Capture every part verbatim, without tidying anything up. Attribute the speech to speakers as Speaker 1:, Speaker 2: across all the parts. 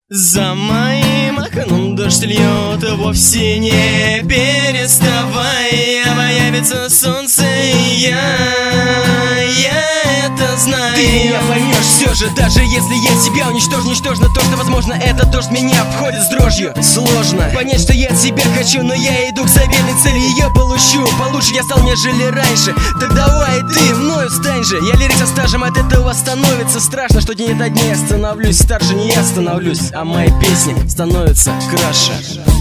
Speaker 1: За моим окном дождь льет, вовсе не переставая. Появится солнце, и я, я это знаю. Ты меня поймешь все же, даже если я себя уничтожу. Ничтожно то, что возможно, этот дождь меня обходит с дрожью. Сложно понять, что я от себя хочу, но я иду к заветной цели, ее получу. Получше я стал, нежели раньше. Так давай ты мною стань же. Я лирик со стажем, от этого становится страшно. Что день ото дня я становлюсь старше, не я становлюсь, а мои песни становятся краше.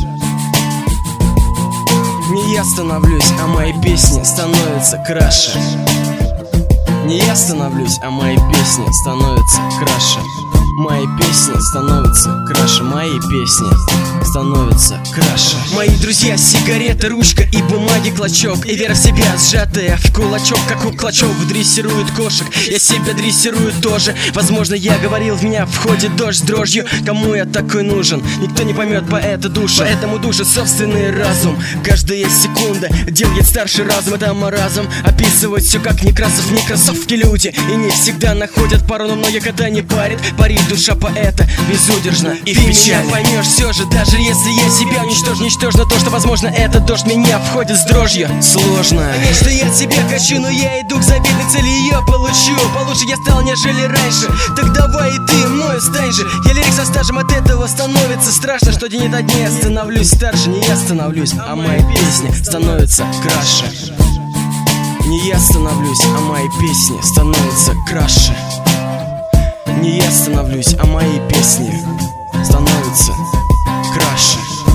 Speaker 1: Не я становлюсь, а мои песни становятся краше. Не я становлюсь, а мои песни становятся краше. Мои песни становятся краше. Мои песни становятся краше. Мои друзья, сигареты, ручка и бумаги клочок. И вера в себя, сжатая в кулачок, как у клочок дрессирует кошек. Я себя дрессирую тоже. Возможно, я говорил, в меня входит дождь с дрожью. Кому я такой нужен? Никто не поймет поэта душа. Поэтому душит собственный разум. Каждая секунда делает старший разум. Это маразм. Описывает все как Некрасов. Не кроссовки люди и не всегда находят пару, но многих это не парит. Парит душа поэта безудержна и в печали. Ты меня поймешь все же, даже если я себя уничтожу. Ничтожно то, что возможно, этот дождь меня входит с дрожью. Сложно понять, что я от себя хочу, но я иду к заветной цели, ее получу. Получше я стал, нежели раньше. Так давай и ты мною стань же. Я лирик со стажем, от этого становится страшно. Что день ото дня я становлюсь старше. Не я становлюсь, а мои песни становятся краше. Не я становлюсь, а мои песни становятся краше. Не я становлюсь, а мои песни становятся краше.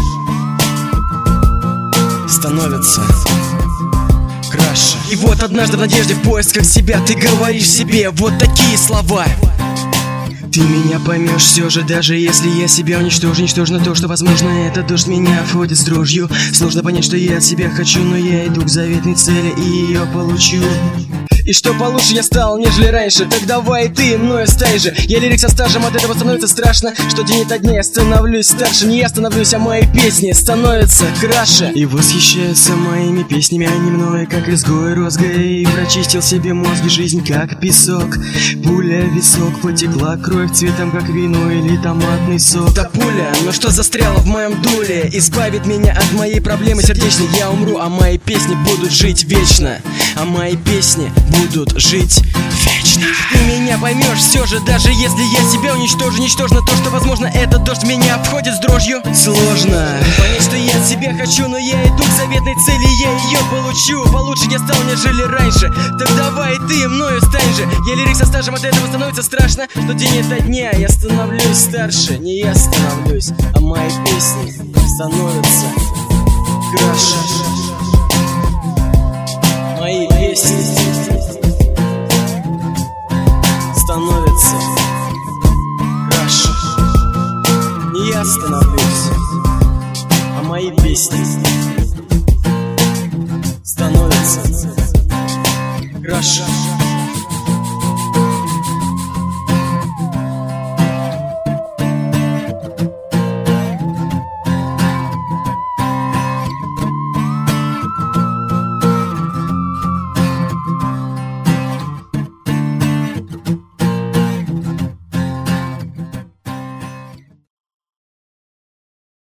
Speaker 1: Становятся краше. И вот однажды в надежде, в поисках себя, ты говоришь себе вот такие слова: ты меня поймешь все же, даже если я себя уничтожу. Ничтожно то, что возможно, этот дождь меня входит с дрожью. Сложно понять, что я от себя хочу, но я иду к заветной цели и ее получу. И что получше я стал, нежели раньше. Так давай ты мною стань же. Я лирик со стажем, от этого становится страшно. Что день ото дня я становлюсь старше. Не я становлюсь, а мои песни становятся краше. И восхищаются моими песнями, они мною как изгой розгой. И прочистил себе мозги жизнь как песок. Пуля в висок, потекла кровь цветом как вино или томатный сок. Та пуля, но что застряла в моем дуле, избавит меня от моей проблемы сердечной. Я умру, а мои песни будут жить вечно. А мои песни будут жить вечно. Ты меня поймешь все же, даже если я себя уничтожу. Ничтожно то, что возможно, этот дождь меня обходит с дрожью. Сложно понять, что я от себя хочу, но я иду к заветной цели, я ее получу. Получше я стал, нежели раньше. Так давай ты мною стань же. Я лирик со стажем, от этого становится страшно. Что день ото дня я становлюсь старше. Не я становлюсь, а мои песни становятся краше. Мои песни становятся краше. Не я становлюсь, а мои песни становятся краше.